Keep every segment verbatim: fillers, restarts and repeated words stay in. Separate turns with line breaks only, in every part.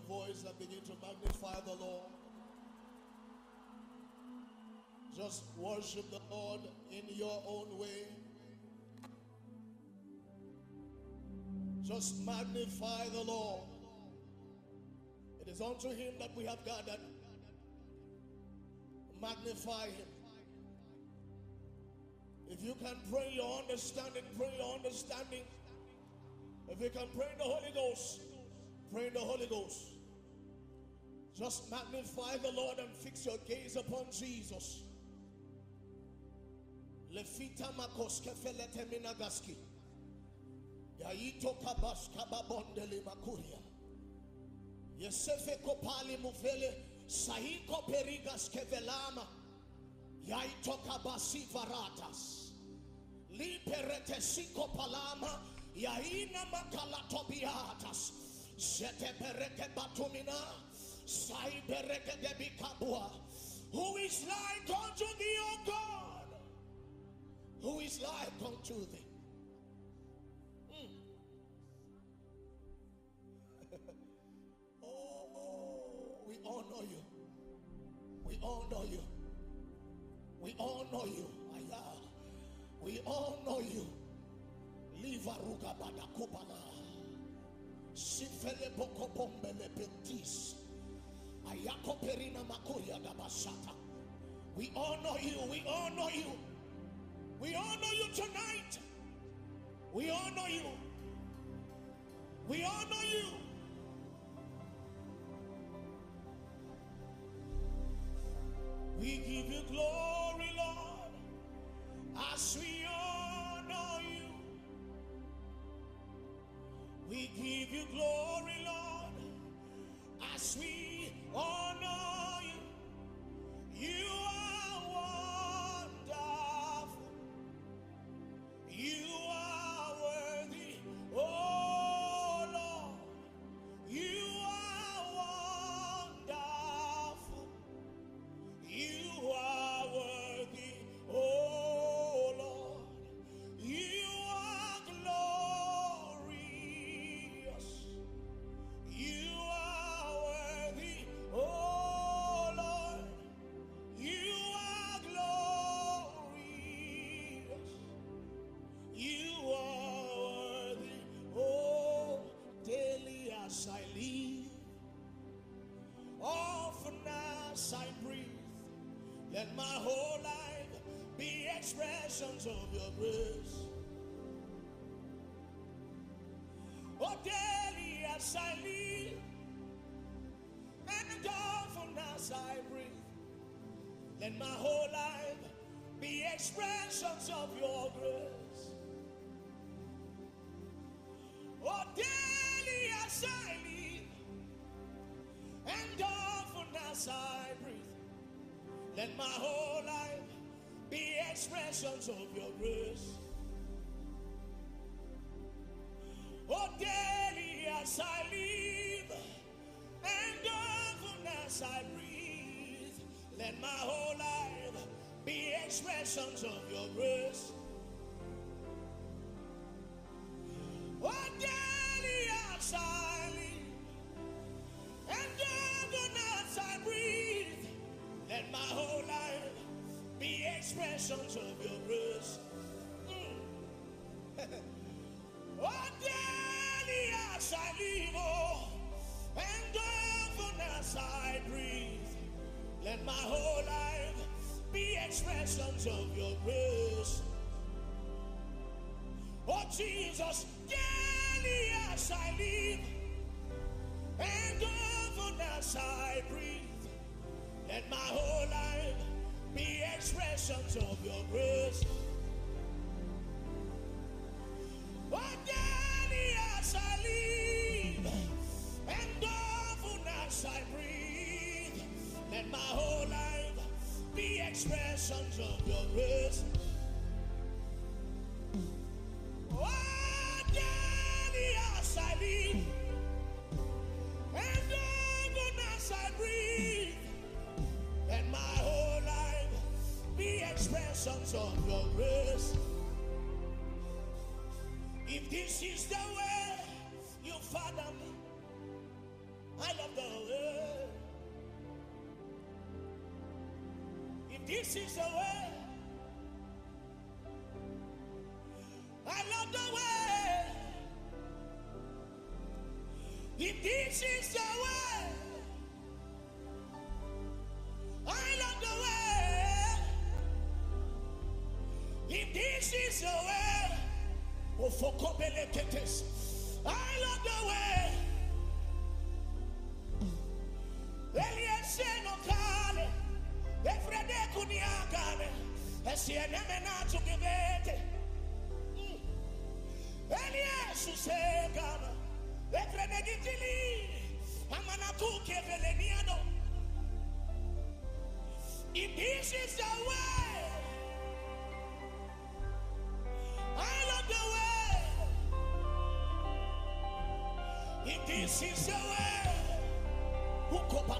your voice and begin to magnify the Lord. Just worship the Lord in your own way. Just magnify the Lord. It is unto him that we have gathered. Magnify him. If you can pray your understanding, pray your understanding. If you can pray in the Holy Ghost, pray in the Holy Ghost. Just magnify the Lord and fix your gaze upon Jesus. Lefita makos kefelete minagaski. Yaito kabas kababondele makuria. Yesefe kopali mufele sahiko perigas kevelama. Yaito kabasi varatas. Li perete siko palama. Yaina makala tobiatas. Sete pereke batumina. Sai pereke debikabua. Who is like unto thee, O God? Who is like unto thee? Mm. Oh, we honor you. We honor you. We honor you. Aya. We honor you. Liva ruga bada kupala. Sifele boko bombele pentis. Ayako perina makuria da basata. We honor you. We honor you. We honor you tonight. We honor you. We honor you. We give you glory, Lord, as we honor you. We give you glory, Lord, as we honor you. You are wonderful. You are worthy, oh Lord. You are wonderful. You are worthy, oh Lord. You are glorious. You are worthy, oh Lord. You are glorious. You are worthy, oh, daily as I live, often as I breathe, let my whole life be expressions of your grace. Oh, daily as I live, and often as I breathe, let my whole life be expressions of your grace. Oh, daily as I live, and often as I breathe, let my whole life be expressions of your grace. Oh, daily as I live, and often as I breathe, let my whole life be expressions of your grace. Oh, daily as I live, and often as I breathe, let my whole life be expressions of your grace. Mm. Oh, daily as I live, oh, and often as I breathe, let my whole life be expressions of your grace. Oh, Jesus, daily as I live, and often as I breathe, let my whole life be expressions of your grace. Oh, daily as I live, and often as I breathe, let my whole life be expressions of your grace. Oh, daily as I live, and often as I breathe, let my whole life be expressions of your grace. If this is the way you father me, I love the this is the way. I love the way. If this is the way, I love the way. If this is the way, oh, for Kobeleketes, I love the way. Eliese no kale, Efrede kuniagane, Esieneme na tukibete. Eliese segana, Efrede gitili, Amana tuke veleniano. If this is the way, I love the way. If this is the way, I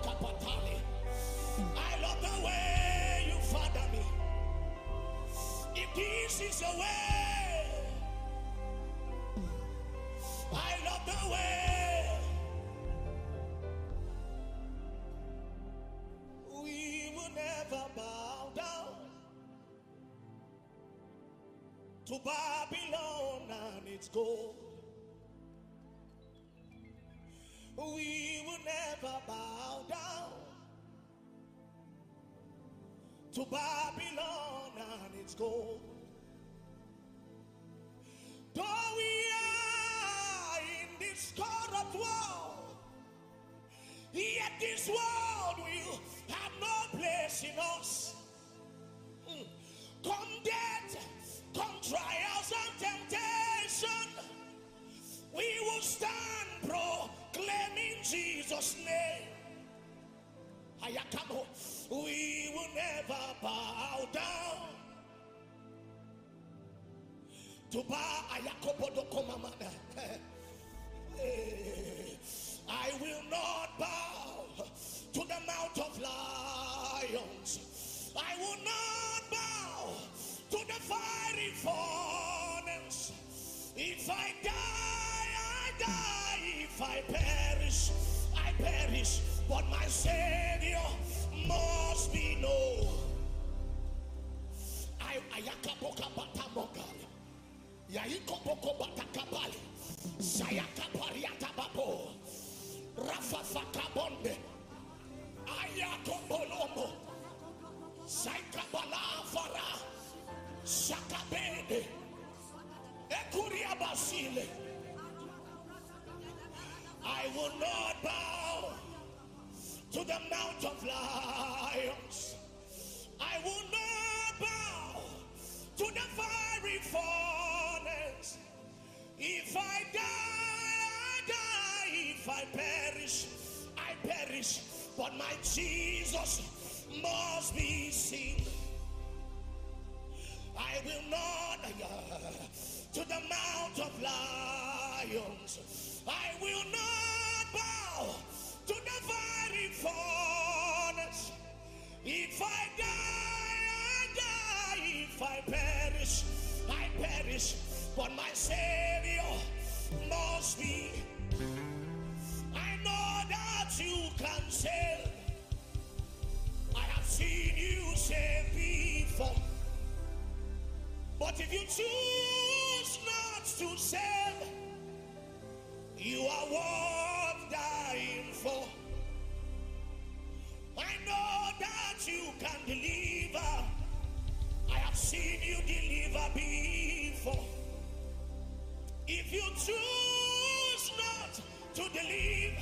love the way you father me. If this is the way, I love the way. We will never bow down to Babylon and its gold. We will never bow down to Babylon and its gold. Though we are in this corrupt world, yet this world will have no place in us. Mm. Come death, come trials and temptation, we will stand proclaiming Jesus' name. Ayakamo, we will never bow down to Ba Ayakopodo Komamada. I will not bow to the mouth of lions. I will not bow to the fiery furnace. If I die, I die. If I perish, I perish. But my Savior must be known. I ayakaboka batamogal. Yaikoboko batakabali. Sayakapariata babo. Rafafakabonde. Ayakobolomo. Saikabalafara. Sakabede. Ekuria basile. I will not bow to the mount of lions. I will not bow to the fiery furnace. If I die, I die. If I perish, I perish. But my Jesus must be seen. I will not uh, to the mount of lions. I will not bow to the fiery furnace. If I die, I die. If I perish, I perish. But my Savior must be. I know that you can save. I have seen you save before. But if you choose not to save, you are worth dying for. I know that you can deliver. I have seen you deliver before. If you choose not to deliver,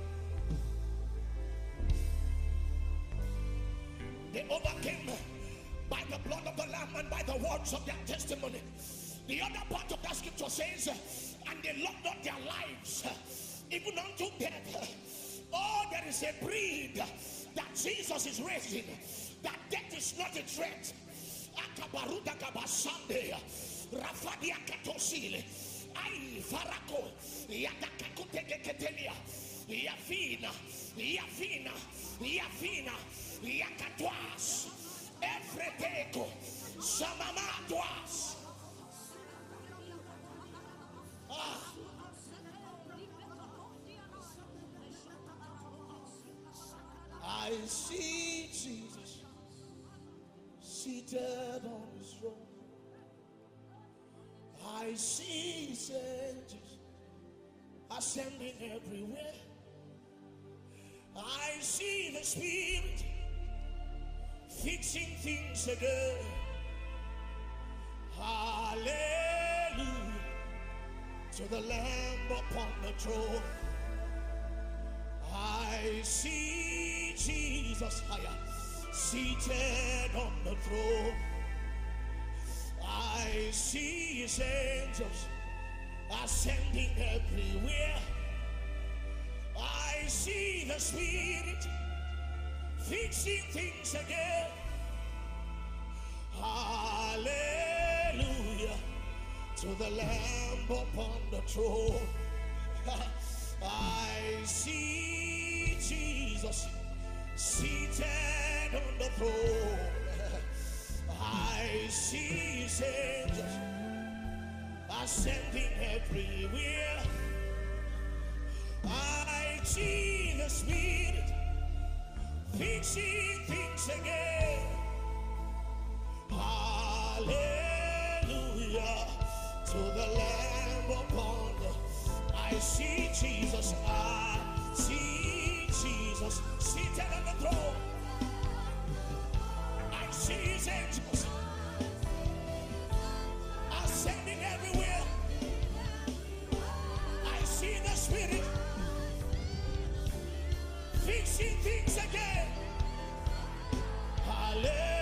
they overcame by the blood of the Lamb and by the words of their testimony. The other part of that scripture says, and they loved not their lives, even unto death. Oh, there is a breed that Jesus is raising, that death is not a threat. Akabaruda kabasande, Rafadia katosile, ai farako, yatakakuteke ketelia, yafina, yafina, yafina, yakatwas, efreteko, samamatwas. Ah. I see Jesus. seated on his throne. I see his angels ascending everywhere. I see the Spirit fixing things again. Hallelujah to the Lamb upon the throne. I see Jesus higher, seated on the throne. I see his angels ascending everywhere. I see the Spirit fixing things again. Hallelujah to the Lamb upon the throne. I see Jesus seated on the throne. I see his angels ascending everywhere. I see the Spirit fixing things again. Hallelujah to the Lamb upon the. I see Jesus, I see Jesus seated on the throne. I see his angels ascending everywhere. I see the Spirit fixing things again. Hallelujah.